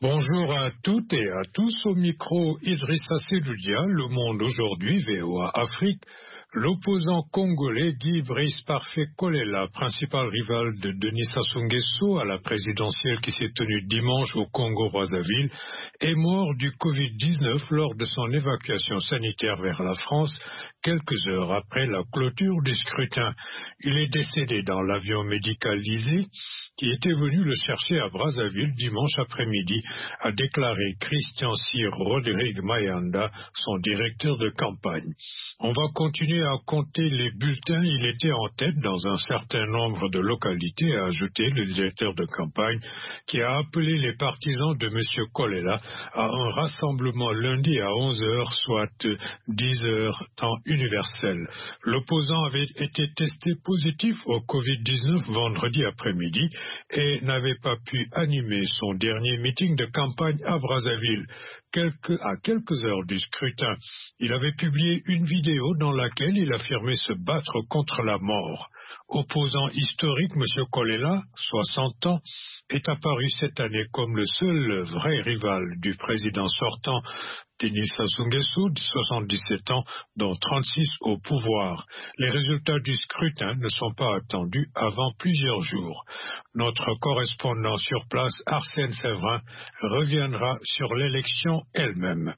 Bonjour à toutes et à tous, au micro Idrissa Seloudia, Le Monde aujourd'hui, VOA Afrique. L'opposant congolais Guy Brice Parfait Kolela, principal rival de Denis Sassou Nguesso à la présidentielle qui s'est tenue dimanche au Congo-Brazzaville, est mort du Covid-19 lors de son évacuation sanitaire vers la France, quelques heures après la clôture du scrutin. Il est décédé dans l'avion médicalisé qui était venu le chercher à Brazzaville dimanche après-midi, a déclaré Christian Cyr Rodrigue Mayanda, son directeur de campagne. On va continuer à compter les bulletins. Il était en tête dans un certain nombre de localités, a ajouté le directeur de campagne, qui a appelé les partisans de M. Kolela à un rassemblement lundi à 11h, soit 10h, temps universel. L'opposant avait été testé positif au Covid-19 vendredi après-midi et n'avait pas pu animer son dernier meeting de campagne à Brazzaville. À quelques heures du scrutin, il avait publié une vidéo dans laquelle il affirmait se battre contre la mort. Opposant historique, M. Kolela, 60 ans, est apparu cette année comme le seul vrai rival du président sortant, Denis Sassou Nguesso, de 77 ans, dont 36 au pouvoir. Les résultats du scrutin ne sont pas attendus avant plusieurs jours. Notre correspondant sur place, Arsène Séverin, reviendra sur l'élection elle-même.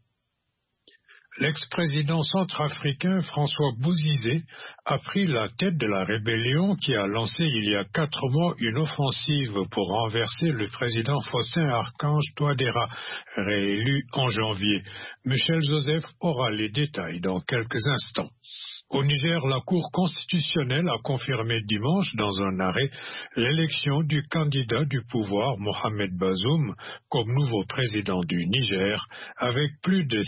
L'ex-président centrafricain François Bozizé a pris la tête de la rébellion qui a lancé il y a 4 mois une offensive pour renverser le président Faustin Archange Touadéra, réélu en janvier. Michel Joseph aura les détails dans quelques instants. Au Niger, la Cour constitutionnelle a confirmé dimanche dans un arrêt l'élection du candidat du pouvoir Mohamed Bazoum comme nouveau président du Niger avec plus de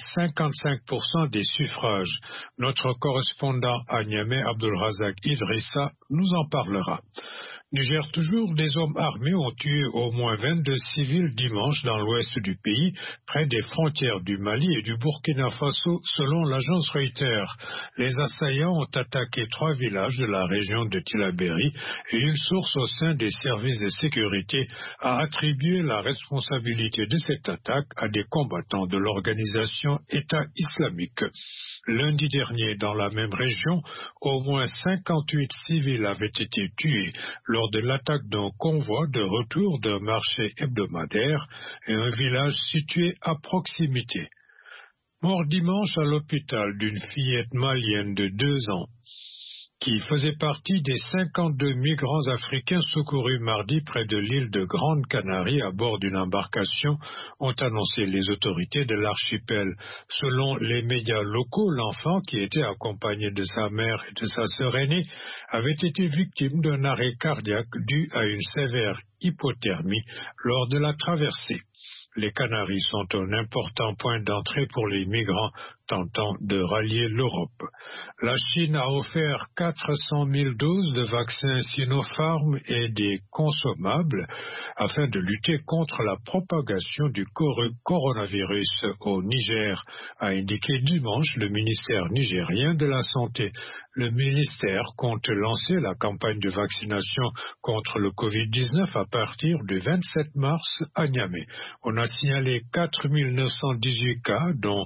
55% des suffrages. Notre correspondant à Niamey, Abdulrazak Idrissa, nous en parlera. Niger toujours, des hommes armés ont tué au moins 22 civils dimanche dans l'ouest du pays, près des frontières du Mali et du Burkina Faso, selon l'agence Reuters. Les assaillants ont attaqué 3 villages de la région de Tillabéri et une source au sein des services de sécurité a attribué la responsabilité de cette attaque à des combattants de l'organisation État islamique. Lundi dernier, dans la même région, au moins 58 civils avaient été tués lors de l'attaque d'un convoi de retour d'un marché hebdomadaire et un village situé à proximité. Mort dimanche à l'hôpital d'une fillette malienne de 2 ans qui faisait partie des 52 migrants africains secourus mardi près de l'île de Grande Canarie à bord d'une embarcation, ont annoncé les autorités de l'archipel. Selon les médias locaux, l'enfant, qui était accompagné de sa mère et de sa sœur aînée, avait été victime d'un arrêt cardiaque dû à une sévère hypothermie lors de la traversée. Les Canaries sont un important point d'entrée pour les migrants tentant de rallier l'Europe. La Chine a offert 400 000 doses de vaccins Sinopharm et des consommables afin de lutter contre la propagation du coronavirus au Niger, a indiqué dimanche le ministère nigérien de la Santé. Le ministère compte lancer la campagne de vaccination contre le Covid-19 à partir du 27 mars à Niamey. On a signalé 4 918 cas, dont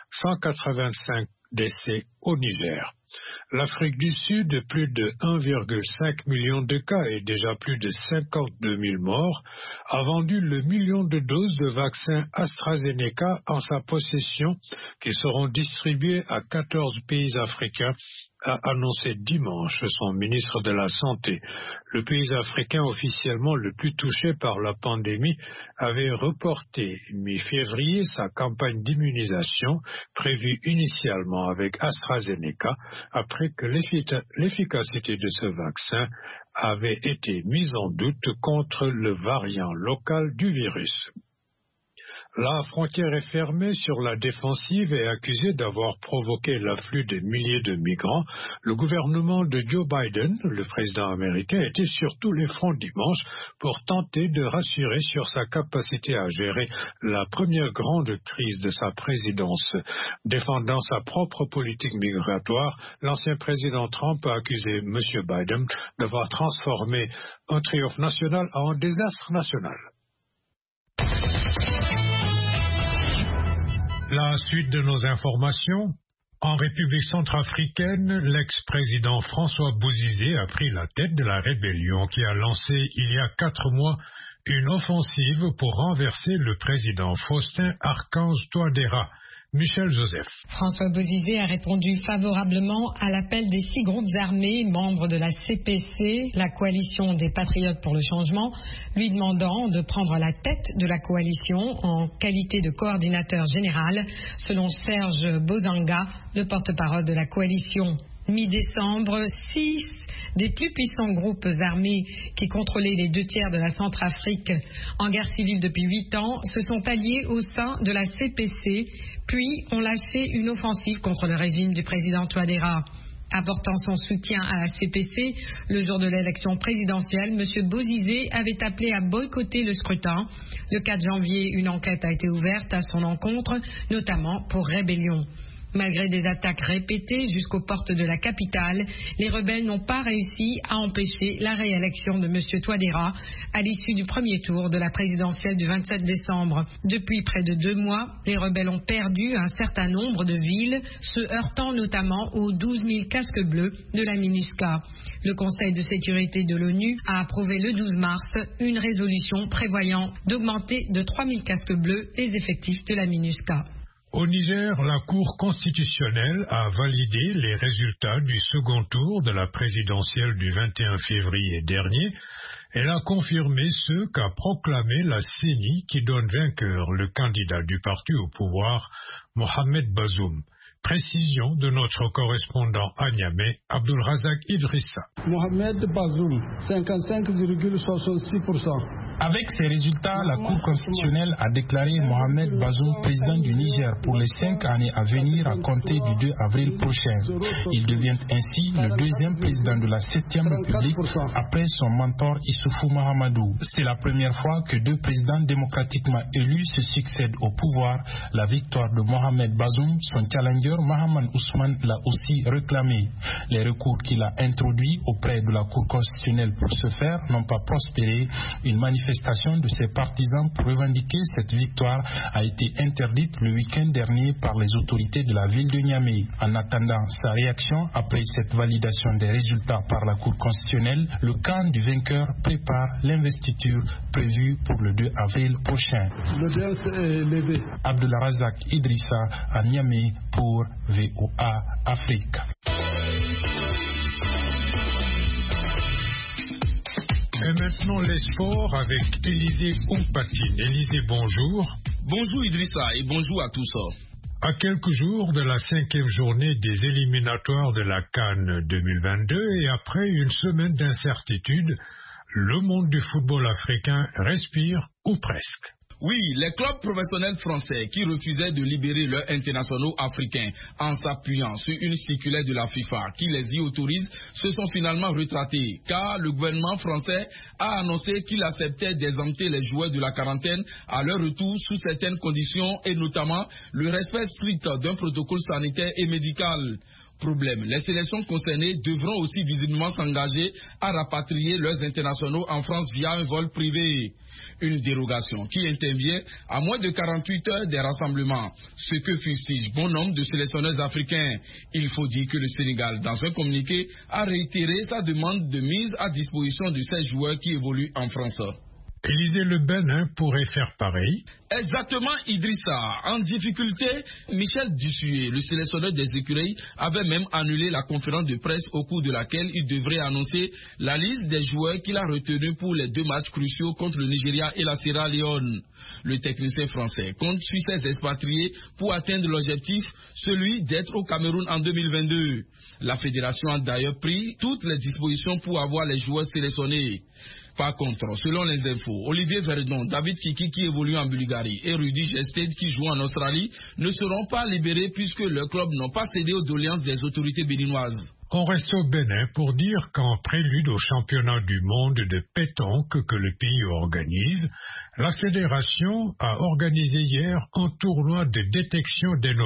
185 décès au Niger. L'Afrique du Sud, plus de 1,5 million de cas et déjà plus de 52 000 morts, a vendu le million de doses de vaccins AstraZeneca en sa possession qui seront distribuées à 14 pays africains, a annoncé dimanche son ministre de la Santé. Le pays africain officiellement le plus touché par la pandémie avait reporté mi-février sa campagne d'immunisation prévue initialement avec AstraZeneca après que l'efficacité de ce vaccin avait été mise en doute contre le variant local du virus. La frontière est fermée sur la défensive et accusée d'avoir provoqué l'afflux de milliers de migrants. Le gouvernement de Joe Biden, le président américain, était sur tous les fronts dimanche pour tenter de rassurer sur sa capacité à gérer la première grande crise de sa présidence. Défendant sa propre politique migratoire, l'ancien président Trump a accusé M. Biden d'avoir transformé un triomphe national en un désastre national. La suite de nos informations. En République centrafricaine, l'ex-président François Bozizé a pris la tête de la rébellion qui a lancé il y a 4 mois une offensive pour renverser le président Faustin-Archange Touadéra. Michel Joseph. François Bozizé a répondu favorablement à l'appel des 6 groupes armés membres de la CPC, la coalition des Patriotes pour le changement, lui demandant de prendre la tête de la coalition en qualité de coordinateur général, selon Serge Bozanga, le porte-parole de la coalition. Mi-décembre, 6 des plus puissants groupes armés qui contrôlaient les 2/3 de la Centrafrique en guerre civile depuis 8 ans se sont alliés au sein de la CPC, puis ont lâché une offensive contre le régime du président Touadéra. Apportant son soutien à la CPC, le jour de l'élection présidentielle, M. Bozizé avait appelé à boycotter le scrutin. Le 4 janvier, une enquête a été ouverte à son encontre, notamment pour rébellion. Malgré des attaques répétées jusqu'aux portes de la capitale, les rebelles n'ont pas réussi à empêcher la réélection de M. Touadéra à l'issue du premier tour de la présidentielle du 27 décembre. Depuis près de 2 mois, les rebelles ont perdu un certain nombre de villes, se heurtant notamment aux 12 000 casques bleus de la MINUSCA. Le Conseil de sécurité de l'ONU a approuvé le 12 mars une résolution prévoyant d'augmenter de 3 000 casques bleus les effectifs de la MINUSCA. Au Niger, la Cour constitutionnelle a validé les résultats du second tour de la présidentielle du 21 février dernier. Elle a confirmé ce qu'a proclamé la CENI qui donne vainqueur le candidat du parti au pouvoir, Mohamed Bazoum. Précision de notre correspondant à Niamey, Abdulrazak Idrissa. Mohamed Bazoum, 55,66%. Avec ces résultats, la Cour constitutionnelle a déclaré Mohamed Bazoum président du Niger pour les 5 années à venir à compter du 2 avril prochain. Il devient ainsi le 2e président de la 7e République après son mentor Issoufou Mahamadou. C'est la première fois que 2 présidents démocratiquement élus se succèdent au pouvoir. La victoire de Mohamed Bazoum, son challenger Mahaman Ousmane l'a aussi réclamé. Les recours qu'il a introduits auprès de la Cour constitutionnelle pour ce faire n'ont pas prospéré. Une manifestation de ses partisans pour revendiquer cette victoire a été interdite le week-end dernier par les autorités de la ville de Niamey. En attendant sa réaction après cette validation des résultats par la Cour constitutionnelle, le camp du vainqueur prépare l'investiture prévue pour le 2 avril prochain. L'audience est levée. Abdulrazak Idrissa à Niamey pour VOA Afrique. Et maintenant les sports avec Élisée Ompatine. Élisée, bonjour. Bonjour Idrissa et bonjour à tous. À quelques jours de la 5e journée des éliminatoires de la CAN 2022 et après une semaine d'incertitude, le monde du football africain respire ou presque. Oui, les clubs professionnels français qui refusaient de libérer leurs internationaux africains en s'appuyant sur une circulaire de la FIFA qui les y autorise se sont finalement retraités car le gouvernement français a annoncé qu'il acceptait d'exempter les joueurs de la quarantaine à leur retour sous certaines conditions et notamment le respect strict d'un protocole sanitaire et médical. Problème, les sélections concernées devront aussi visiblement s'engager à rapatrier leurs internationaux en France via un vol privé. Une dérogation qui intervient à moins de 48 heures des rassemblements, ce que fustige bon nombre de sélectionneurs africains. Il faut dire que le Sénégal, dans un communiqué, a réitéré sa demande de mise à disposition de ces joueurs qui évoluent en France. Élisée, le Bénin pourrait faire pareil. Exactement, Idrissa. En difficulté, Michel Dussuet, le sélectionneur des écuries, avait même annulé la conférence de presse au cours de laquelle il devrait annoncer la liste des joueurs qu'il a retenus pour les 2 matchs cruciaux contre le Nigeria et la Sierra Leone. Le technicien français compte sur ses expatriés pour atteindre l'objectif, celui d'être au Cameroun en 2022. La fédération a d'ailleurs pris toutes les dispositions pour avoir les joueurs sélectionnés. Par contre, selon les infos, Olivier Verdon, David Kiki qui évolue en Bulgarie et Rudy Gested qui joue en Australie ne seront pas libérés puisque leurs clubs n'ont pas cédé aux doléances des autorités béninoises. On reste au Bénin pour dire qu'en prélude au championnat du monde de pétanque que le pays organise, la fédération a organisé hier un tournoi de détection dénommé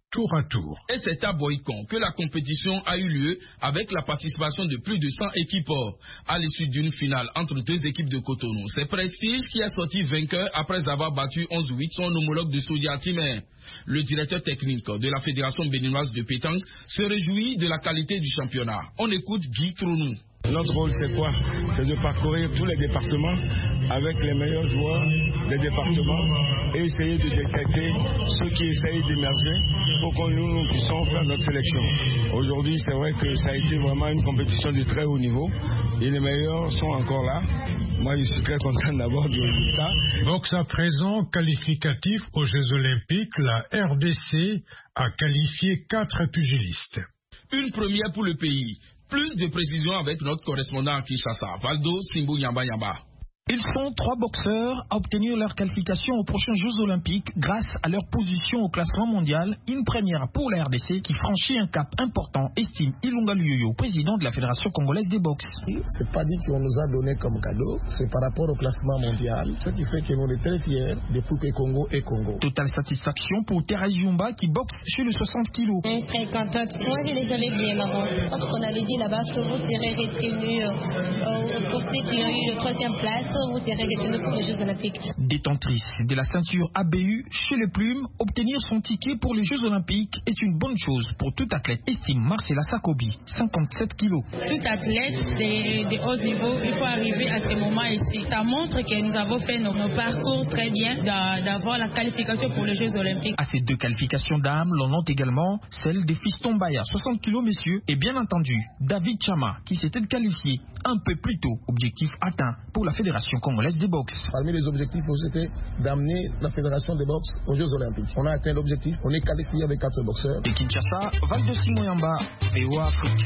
tour à tour. Et c'est à Boycon que la compétition a eu lieu avec la participation de plus de 100 équipes à l'issue d'une finale entre deux équipes de Cotonou. C'est Prestige qui a sorti vainqueur après avoir battu 11-8 son homologue de Soudia-Timé. Le directeur technique de la Fédération béninoise de pétanque se réjouit de la qualité du championnat. On écoute Guy Trounou. Notre rôle, c'est quoi? C'est de parcourir tous les départements avec les meilleurs joueurs des départements et essayer de détecter ceux qui essayent d'émerger pour que nous puissions faire notre sélection. Aujourd'hui, c'est vrai que ça a été vraiment une compétition de très haut niveau et les meilleurs sont encore là. Moi, je suis très content d'avoir du résultat. Boxe à présent, qualificatif aux Jeux Olympiques, la RDC a qualifié 4 pugilistes. Une première pour le pays. Plus de précisions avec notre correspondant à Kinshasa, Valdo Simbo Yamba Yamba. Ils sont 3 boxeurs à obtenir leur qualification aux prochains Jeux Olympiques grâce à leur position au classement mondial. Une première pour la RDC qui franchit un cap important, estime Ilunga Luyoyo, président de la Fédération congolaise des boxes. C'est pas dit qu'on nous a donné comme cadeau, c'est par rapport au classement mondial. Ce qui fait que nous sommes très fiers de Poupée Congo et Congo. Totale satisfaction pour Thérèse Yumba qui boxe chez le 60 kg. Très contente. Moi je les avais bien avant. Parce qu'on avait dit là-bas que vous serez retenus pour ceux qui ont eu la 3e place. Vous serez retenu pour les Jeux Olympiques. Détentrice de la ceinture ABU chez les Plumes, obtenir son ticket pour les Jeux Olympiques est une bonne chose pour tout athlète, estime Marcela Sakobi, 57 kilos. Tout athlète de haut niveau, il faut arriver à ce moment ici. Ça montre que nous avons fait nos parcours très bien d'avoir la qualification pour les Jeux Olympiques. À ces 2 qualifications d'âme, l'on note également celle des Fiston Baya, 60 kilos messieurs, et bien entendu David Chama qui s'était qualifié un peu plus tôt, objectif atteint pour la Fédération congolaise des boxes. Parmi les objectifs, c'était d'amener la Fédération des boxes aux Jeux Olympiques. On a atteint l'objectif, on est qualifié avec 4 boxeurs. De Kinshasa, Valdo Simoyamba, VOA Afrique.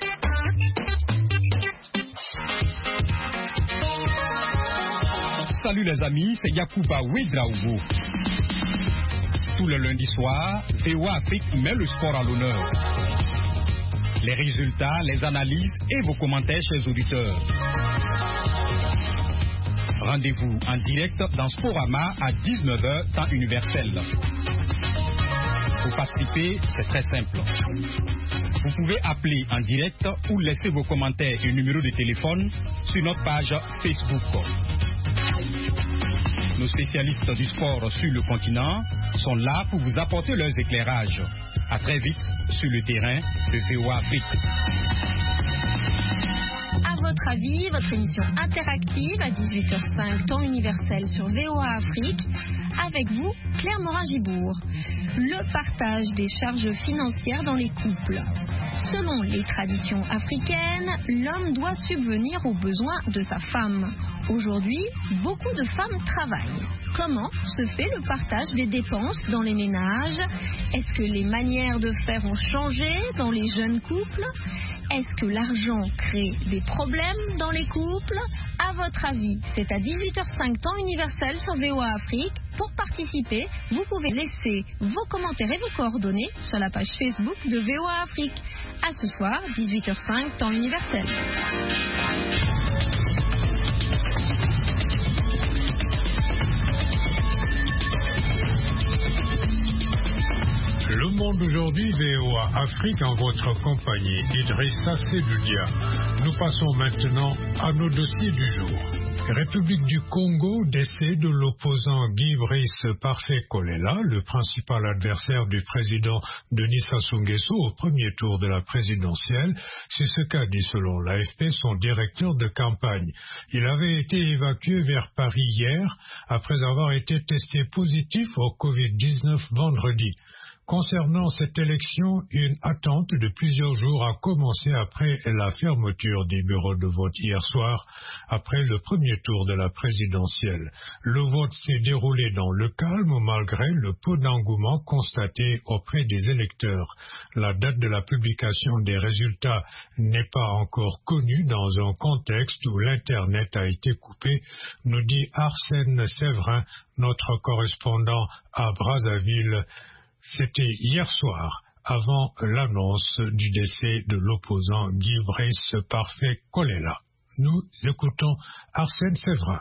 Salut les amis, c'est Yacouba Ouedraogo. Tout le lundi soir, VOA Afrique met le sport à l'honneur. Les résultats, les analyses et vos commentaires, chers auditeurs. Rendez-vous en direct dans Sporama à 19h, temps universel. Pour participer, c'est très simple. Vous pouvez appeler en direct ou laisser vos commentaires et numéros de téléphone sur notre page Facebook. Nos spécialistes du sport sur le continent sont là pour vous apporter leurs éclairages. À très vite sur le terrain de VOA Afrique. À votre avis, votre émission interactive à 18h05, temps universel sur VOA Afrique. Avec vous, Claire Morin-Gibourg. Le partage des charges financières dans les couples. Selon les traditions africaines, l'homme doit subvenir aux besoins de sa femme. Aujourd'hui, beaucoup de femmes travaillent. Comment se fait le partage des dépenses dans les ménages? Est-ce que les manières de faire ont changé dans les jeunes couples? Est-ce que l'argent crée des problèmes dans les couples? À votre avis, c'est à 18h05 temps universel sur VOA Afrique. Pour participer, vous pouvez laisser vos commentaires et vos coordonnées sur la page Facebook de VOA Afrique. À ce soir, 18h05 temps universel. Le monde aujourd'hui, VOA Afrique en votre compagnie, Idrissa Seloudia. Nous passons maintenant à nos dossiers du jour. République du Congo, décès de l'opposant Guy Brice Parfait Kolela, le principal adversaire du président Denis Sassou Nguesso au premier tour de la présidentielle. C'est ce qu'a dit selon l'AFP son directeur de campagne. Il avait été évacué vers Paris hier après avoir été testé positif au Covid-19 vendredi. Concernant cette élection, une attente de plusieurs jours a commencé après la fermeture des bureaux de vote hier soir, après le premier tour de la présidentielle. Le vote s'est déroulé dans le calme malgré le peu d'engouement constaté auprès des électeurs. La date de la publication des résultats n'est pas encore connue dans un contexte où l'Internet a été coupé, nous dit Arsène Séverin, notre correspondant à Brazzaville. C'était hier soir, avant l'annonce du décès de l'opposant Guy Brice Parfait Kolela. Nous écoutons Arsène Séverin.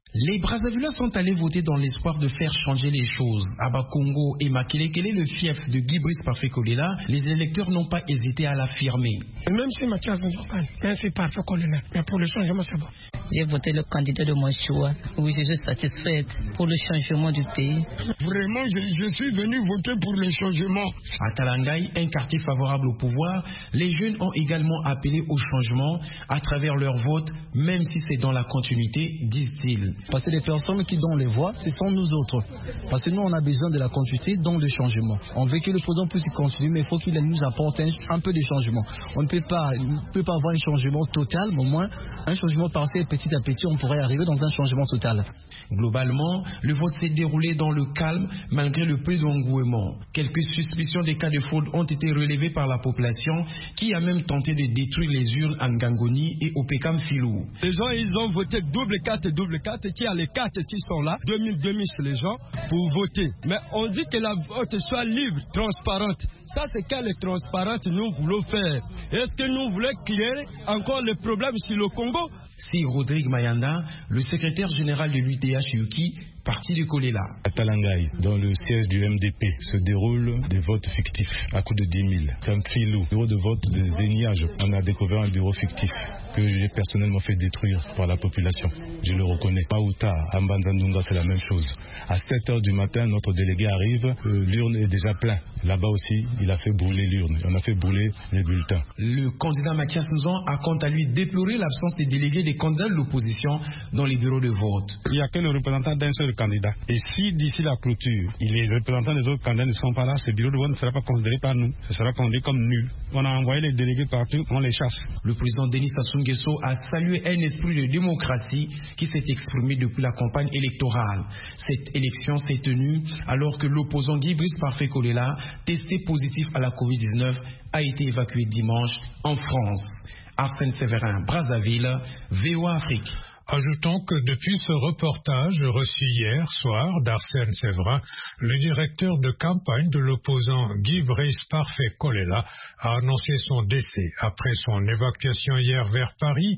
Les Brazzavillois sont allés voter dans l'espoir de faire changer les choses. À Bakongo et Makelekele, le fief de Guy Brice Parfait Kolela, les électeurs n'ont pas hésité à l'affirmer. Même si Mathias Nzokane, c'est Parfait Kolela, mais pour le changement, c'est bon. J'ai voté le candidat de mon choix. Oui, je suis satisfaite pour le changement du pays. Vraiment, je suis venu voter pour le changement. À Talangaï, un quartier favorable au pouvoir, les jeunes ont également appelé au changement à travers leur vote, même si c'est dans la continuité, disent-ils. Parce que les personnes qui donnent les voix, ce sont nous autres. Parce que nous, on a besoin de la continuité, donc le changement. On veut que le président puisse continuer, mais il faut qu'il nous apporte un peu de changement. On ne peut pas avoir un changement total, mais au moins un changement partiel, petit à petit, on pourrait arriver dans un changement total. Globalement, le vote s'est déroulé dans le calme, malgré le peu d'engouement. Quelques suspicions des cas de fraude ont été relevées par la population, qui a même tenté de détruire les urnes à Ngangoni et au Pekam Filou. Les gens, ils ont voté double carte, qui a les cartes qui sont là, 2000 chez les gens, pour voter. Mais on dit que la vote soit libre, transparente. Ça, c'est quelle transparente nous voulons faire. Est-ce que nous voulons créer encore les problèmes sur le Congo? Si Rodrigue Mayanda, le secrétaire général de l'UTH Yuki, parti de Kolela. À Talangaï, dans le siège du MDP, se déroulent des votes fictifs à coût de 10 000. Kamfilou, bureau de vote de Zéniage, on a découvert un bureau fictif que j'ai personnellement fait détruire par la population. Je le reconnais. Maouta, à Mbanzandunga, c'est la même chose. À 7h du matin, notre délégué arrive, l'urne est déjà pleine. Là-bas aussi, il a fait brûler l'urne. On a fait brûler les bulletins. Le candidat Mathias Nzon a quant à lui déploré l'absence des délégués des candidats de l'opposition dans les bureaux de vote. Il n'y a que le représentant d'un seul candidat. Et si d'ici la clôture, les représentants des autres candidats ne sont pas là, ce bureau de vote ne sera pas considéré par nous. Ce sera considéré comme nul. On a envoyé les délégués partout, on les chasse. Le président Denis Sassou Nguesso a salué un esprit de démocratie qui s'est exprimé depuis la campagne électorale. Cette élection s'est tenue alors que l'opposant Guy Brice Parfait Kolela, testé positif à la Covid-19, a été évacué dimanche en France. Arsène Séverin, Brazzaville, VOA Afrique. Ajoutons que depuis ce reportage reçu hier soir d'Arsène Séverin, le directeur de campagne de l'opposant Guy Brice Parfait Kolela a annoncé son décès après son évacuation hier vers Paris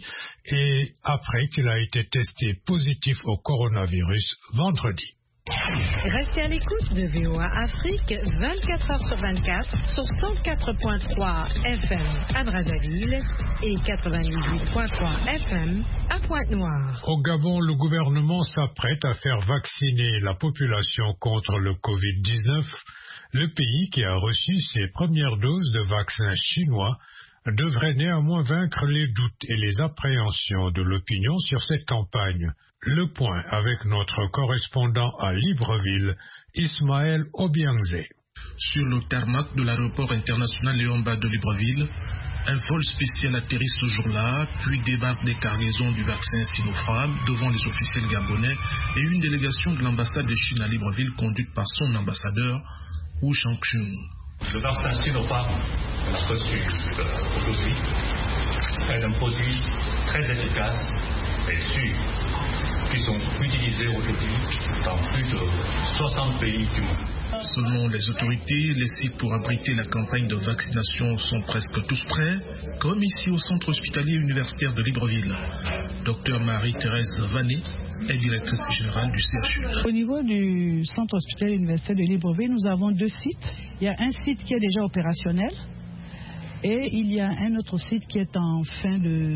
et après qu'il a été testé positif au coronavirus vendredi. Restez à l'écoute de VOA Afrique 24 heures sur 24 sur 104.3 FM à Brazzaville et 98.3 FM à Pointe-Noire. Au Gabon, le gouvernement s'apprête à faire vacciner la population contre le Covid-19. Le pays qui a reçu ses premières doses de vaccins chinois devrait néanmoins vaincre les doutes et les appréhensions de l'opinion sur cette campagne. Le point avec notre correspondant à Libreville, Ismaël Obiangé. Sur le tarmac de l'aéroport international Léon-Bas de Libreville, un vol spécial atterrit ce jour-là, puis débarquent des cargaisons du vaccin Sinopharm devant les officiels gabonais et une délégation de l'ambassade de Chine à Libreville conduite par son ambassadeur, Wu Shangchun. Le vaccin Sinopharm, on a reçu aujourd'hui, est un produit très efficace et sûr, qui sont utilisés aujourd'hui dans plus de 60 pays du monde. Selon les autorités, les sites pour abriter la campagne de vaccination sont presque tous prêts, comme ici au centre hospitalier universitaire de Libreville. Docteur Marie-Thérèse Vanet est directrice générale du CHU. Au niveau du centre hospitalier universitaire de Libreville, nous avons 2 sites. Il y a un site qui est déjà opérationnel. Et il y a un autre site qui est en fin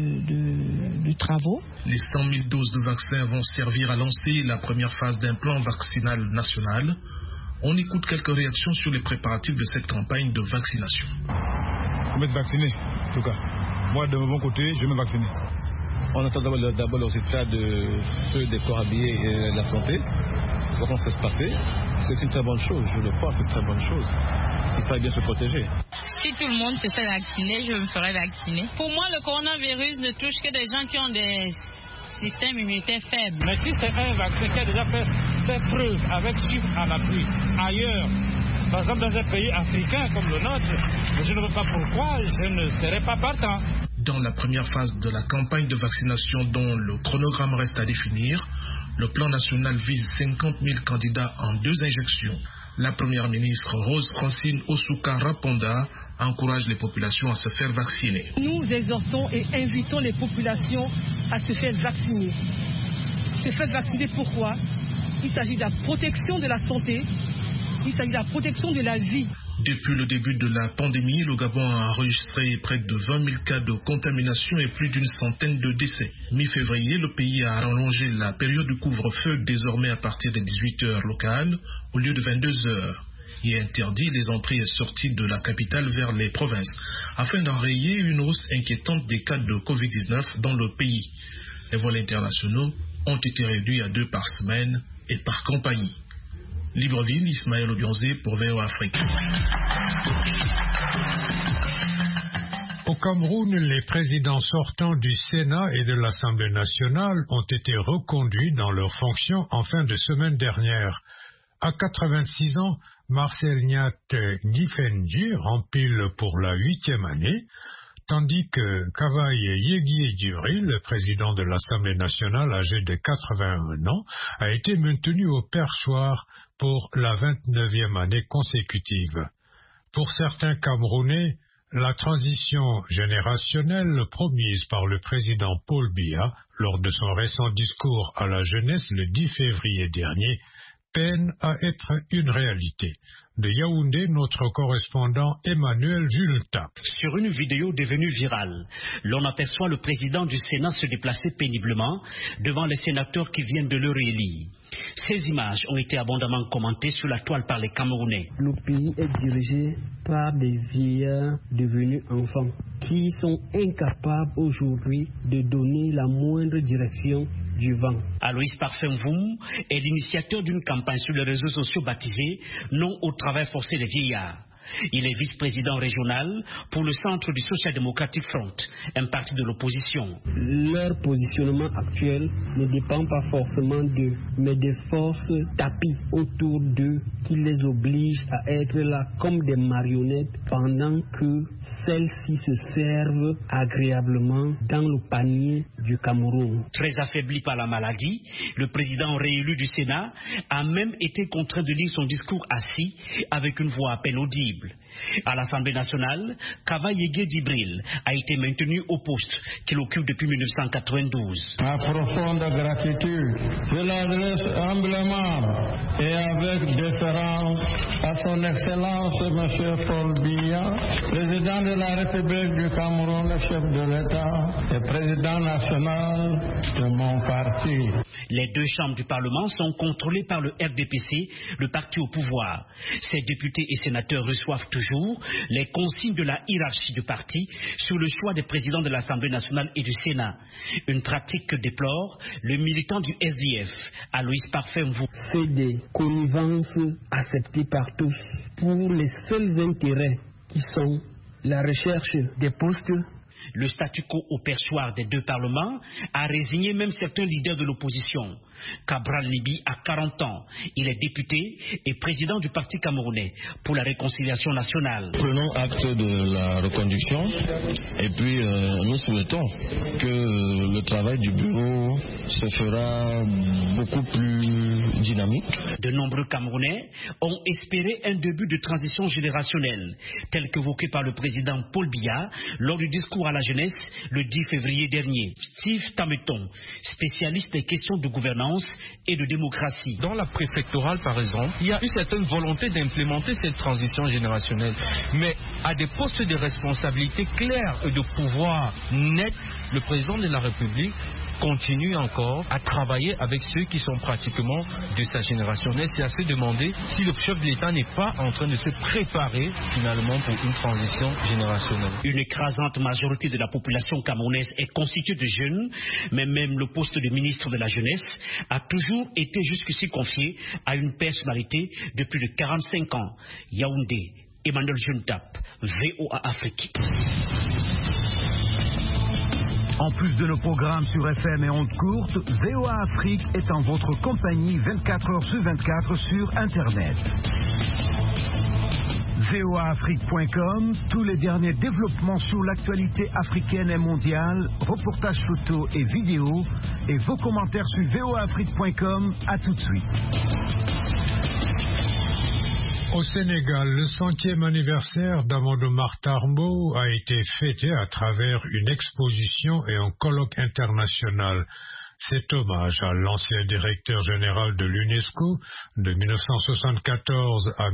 de travaux. Les 100 000 doses de vaccins vont servir à lancer la première phase d'un plan vaccinal national. On écoute quelques réactions sur les préparatifs de cette campagne de vaccination. Je vais être vacciné, en tout cas. Moi, de mon côté, je vais me vacciner. On attend d'abord le résultat de ceux des corps habillés et de la santé. Comment ça se passer? C'est une très bonne chose, je le crois, c'est une très bonne chose. Il fallait bien se protéger. Si tout le monde se fait vacciner, je me ferai vacciner. Pour moi, le coronavirus ne touche que des gens qui ont des systèmes immunitaires faibles. Mais si c'est un vaccin qui a déjà fait preuve avec chiffres à l'appui ailleurs, par exemple dans un pays africain comme le nôtre, je ne vois pas pourquoi je ne serai pas partant. Dans la première phase de la campagne de vaccination dont le chronogramme reste à définir, le plan national vise 50 000 candidats en 2 injections. La première ministre Rose Francine Osuka Raponda encourage les populations à se faire vacciner. Nous exhortons et invitons les populations à se faire vacciner. se fassent vacciner. Pourquoi? Il s'agit de la protection de la santé, il s'agit de la protection de la vie. Depuis le début de la pandémie, le Gabon a enregistré près de 20 000 cas de contamination et plus d'une centaine de décès. Mi-février, le pays a rallongé la période du couvre-feu désormais à partir des 18h locales au lieu de 22h. Il interdit les entrées et sorties de la capitale vers les provinces afin d'enrayer une hausse inquiétante des cas de Covid-19 dans le pays. Les vols internationaux ont été réduits à 2 par semaine et par compagnie. Libreville, Ismaël Obionzé pour VOA Afrique. Au Cameroun, les présidents sortants du Sénat et de l'Assemblée nationale ont été reconduits dans leurs fonctions en fin de semaine dernière. À 86 ans, Marcel Nyat Ngifendji rempile pour la 8e année, tandis que Kavaï Yegui-Djibril, le président de l'Assemblée nationale âgé de 81 ans, a été maintenu au perchoir pour la 29e année consécutive. Pour certains Camerounais, la transition générationnelle promise par le président Paul Biya lors de son récent discours à la jeunesse le 10 février dernier peine à être une réalité. De Yaoundé, notre correspondant Emmanuel Julta. Sur une vidéo devenue virale, l'on aperçoit le président du Sénat se déplacer péniblement devant les sénateurs qui viennent de le réélire. Ces images ont été abondamment commentées sur la toile par les Camerounais. Le pays est dirigé par des vieillards devenus enfants qui sont incapables aujourd'hui de donner la moindre direction du vent. Aloïs Parfum-Voum est l'initiateur d'une campagne sur les réseaux sociaux baptisée « Non au travail forcé des vieillards ». Il est vice-président régional pour le Centre du Social Democratic Front, un parti de l'opposition. Leur positionnement actuel ne dépend pas forcément d'eux, mais des forces tapis autour d'eux qui les obligent à être là comme des marionnettes pendant que celles-ci se servent agréablement dans le panier du Cameroun. Très affaibli par la maladie, le président réélu du Sénat a même été contraint de lire son discours assis avec une voix à peine audible. À l'Assemblée nationale, Kavaï Yegui-Djibril a été maintenu au poste qu'il occupe depuis 1992. Ma profonde gratitude, je l'adresse humblement et avec déférence à son Excellence M. Paul Biya, président de la République du Cameroun, chef de l'État et président national de mon parti. Les 2 chambres du Parlement sont contrôlées par le RDPC, le parti au pouvoir. Ces députés et sénateurs reçoivent toujours les consignes de la hiérarchie du parti sur le choix des présidents de l'Assemblée nationale et du Sénat. Une pratique que déplore le militant du SDF, Aloïs Parfum-Voum. C'est des connivences acceptées par tous pour les seuls intérêts qui sont la recherche des postes. Le statu quo au perchoir des 2 parlements a résigné même certains leaders de l'opposition. Cabral Libi a 40 ans. Il est député et président du Parti camerounais pour la réconciliation nationale. Prenons acte de la reconduction et puis nous souhaitons que le travail du bureau se fera beaucoup plus dynamique. De nombreux Camerounais ont espéré un début de transition générationnelle, tel qu'évoqué par le président Paul Biya lors du discours à la jeunesse le 10 février dernier. Steve Tameton, spécialiste des questions de gouvernance et de démocratie. Dans la préfectorale, par exemple, il y a une certaine volonté d'implémenter cette transition générationnelle. Mais à des postes de responsabilité clairs et de pouvoir net, le président de la République continue encore à travailler avec ceux qui sont pratiquement de sa génération. C'est à se demander si le chef de l'État n'est pas en train de se préparer finalement pour une transition générationnelle. Une écrasante majorité de la population camerounaise est constituée de jeunes, mais même le poste de ministre de la Jeunesse a toujours été jusqu'ici confié à une personnalité de plus de 45 ans. Yaoundé, Emmanuel Juntap, VOA Afrique. En plus de nos programmes sur FM et ondes courtes, VOA Afrique est en votre compagnie 24 heures sur 24 sur Internet. voaafrique.com, tous les derniers développements sur l'actualité africaine et mondiale, reportages photos et vidéos, et vos commentaires sur voaafrique.com. À tout de suite. Au Sénégal, le 100e anniversaire d'Amadou Mahtar-Mbow a été fêté à travers une exposition et un colloque international. Cet hommage à l'ancien directeur général de l'UNESCO de 1974 à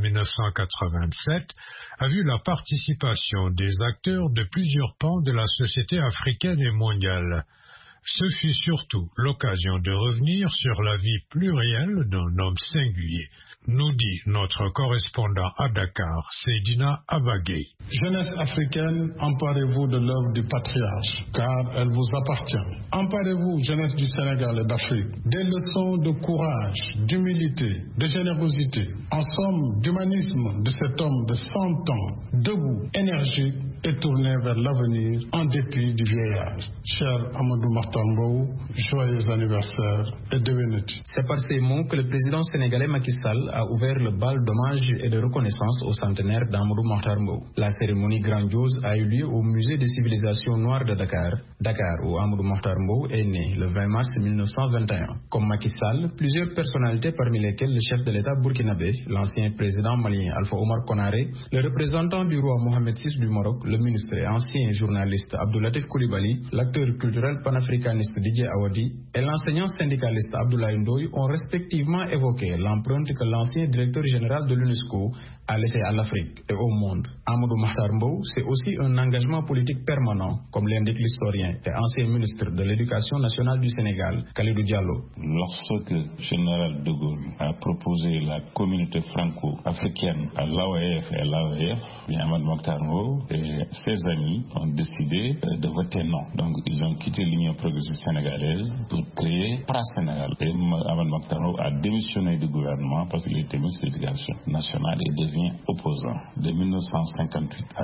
1987 a vu la participation des acteurs de plusieurs pans de la société africaine et mondiale. Ce fut surtout l'occasion de revenir sur la vie plurielle d'un homme singulier, nous dit notre correspondant à Dakar, Seydina Abagay. Jeunesse africaine, emparez-vous de l'œuvre du patriarche, car elle vous appartient. Emparez-vous, jeunesse du Sénégal et d'Afrique, des leçons de courage, d'humilité, de générosité, en somme d'humanisme de cet homme de 100 ans, debout, énergique et tourné vers l'avenir en dépit du vieillage. Cher Amadou Mahtar, joyeux anniversaire et devenez-tu. C'est par ces mots que le président sénégalais Macky Sall a ouvert le bal d'hommage et de reconnaissance au centenaire d'Amadou Mahtar Mbow. La cérémonie grandiose a eu lieu au musée des civilisations noires de Dakar, où Amadou Mahtar Mbow est né le 20 mars 1921. Comme Macky Sall, plusieurs personnalités parmi lesquelles le chef de l'État burkinabé, l'ancien président malien Alpha Omar Konaré, le représentant du roi Mohamed VI du Maroc, le ministre et ancien journaliste Abdoulatif Coulibaly, l'acteur culturel panafricaniste Didier Awadi et l'enseignant syndicaliste Abdoulaye Ndoye ont respectivement évoqué l'empreinte que l'ancien directeur général de l'UNESCO a laissé à l'Afrique et au monde. Amadou Mahtar Mbow, c'est aussi un engagement politique permanent, comme l'indique l'historien et ancien ministre de l'Éducation nationale du Sénégal, Kalidou Diallo. Lorsque le général de Gaulle a proposé la communauté franco-africaine à l'AOF et à l'AOF, Amadou Mahtar Mbow et ses amis ont décidé de voter non. Donc ils ont quitté l'Union progressiste sénégalaise pour créer PRA-Sénégal. Et Amadou Mahtar Mbow a démissionné du gouvernement parce qu'il était ministre de l'Éducation nationale et devient opposant de 1958 à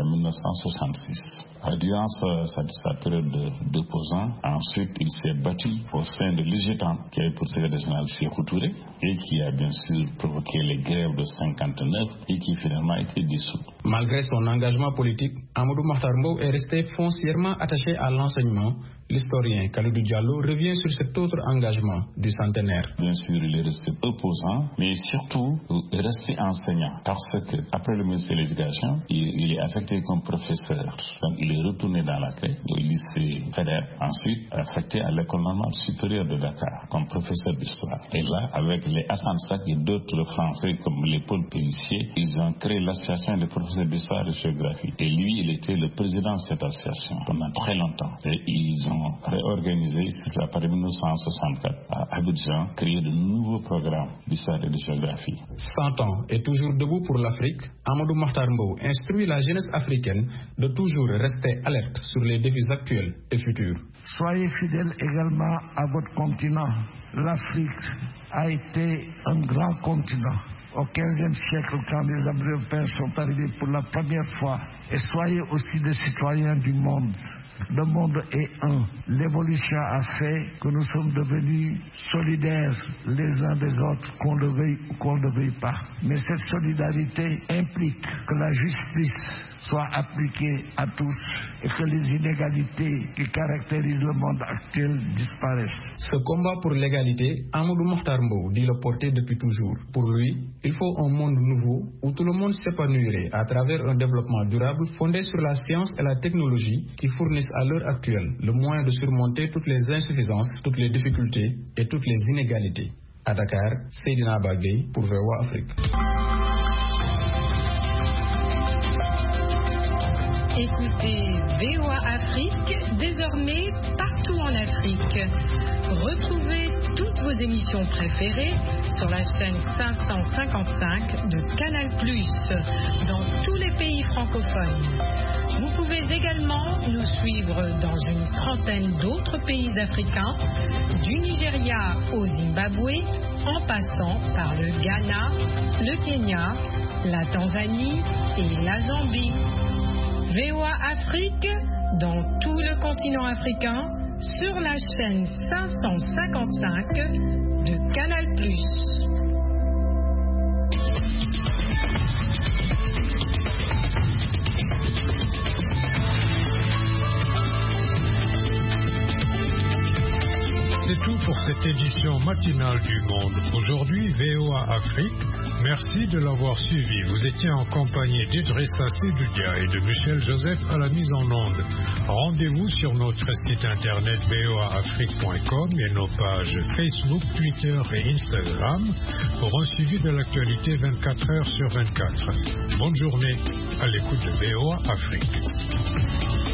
1966. Durant sa période d'opposant, ensuite il s'est battu au sein de l'UGTAN, qui est pour secrétaire général Sékou Touré, et qui a bien sûr provoqué les grèves de 59 et qui finalement a été dissous. Malgré son engagement politique, Amadou Mahtar Mbow est resté foncièrement attaché à l'enseignement. L'historien Kalidou Diallo revient sur cet autre engagement du centenaire. Bien sûr, il est resté opposant, mais surtout il est resté enseignant, parce que après le ministère de l'Éducation, il est affecté comme professeur. Donc il est retourné dans la classe au lycée fédéral, ensuite affecté à l'école normale supérieure de Dakar comme professeur d'histoire. Et là, avec les Hassan Sak et d'autres Français comme les Paul Pellissier, ils ont créé l'association des professeurs d'histoire et de géographie. Et lui, il était le président de cette association pendant très longtemps. Et ils ont réorganisé, c'est à partir de 1964, à Abidjan, créé de nouveaux programmes d'histoire et de géographie. 100 ans et toujours debout pour l'Afrique, Amadou Mahtar Mbow instruit la jeunesse africaine de toujours rester alerte sur les défis actuels et futurs. Soyez fidèles également à votre continent. L'Afrique a été un grand continent. Au XVe siècle, quand les Européens sont arrivés pour la première fois, et soyez aussi des citoyens du monde. Le monde est un. L'évolution a fait que nous sommes devenus solidaires les uns des autres, qu'on le veuille ou qu'on ne le veuille pas. Mais cette solidarité implique que la justice soit appliquée à tous et que les inégalités qui caractérisent le monde actuel disparaissent. Ce combat pour l'égalité, Amadou Mahtar Mbow dit le porter depuis toujours. Pour lui, il faut un monde nouveau où tout le monde s'épanouirait à travers un développement durable fondé sur la science et la technologie qui fournissent à l'heure actuelle le moyen de surmonter toutes les insuffisances, toutes les difficultés et toutes les inégalités. À Dakar, Seydina Abagay pour VOA Afrique. Écoutez VOA Afrique, désormais partout en Afrique. Retrouvez toutes vos émissions préférées sur la chaîne 555 de Canal+, dans tous les pays francophones. Vous pouvez également nous suivre dans une trentaine d'autres pays africains, du Nigeria au Zimbabwe, en passant par le Ghana, le Kenya, la Tanzanie et la Zambie. VOA Afrique, dans tout le continent africain, sur la chaîne 555 de Canal+. C'est tout pour cette édition matinale du Monde. Aujourd'hui, VOA Afrique Merci de l'avoir suivi. Vous étiez en compagnie d'Idrissa Sidoudia et de Michel Joseph à la mise en onde. Rendez-vous sur notre site internet voaafrique.com et nos pages Facebook, Twitter et Instagram pour un suivi de l'actualité 24 heures sur 24. Bonne journée à l'écoute de VOA Afrique.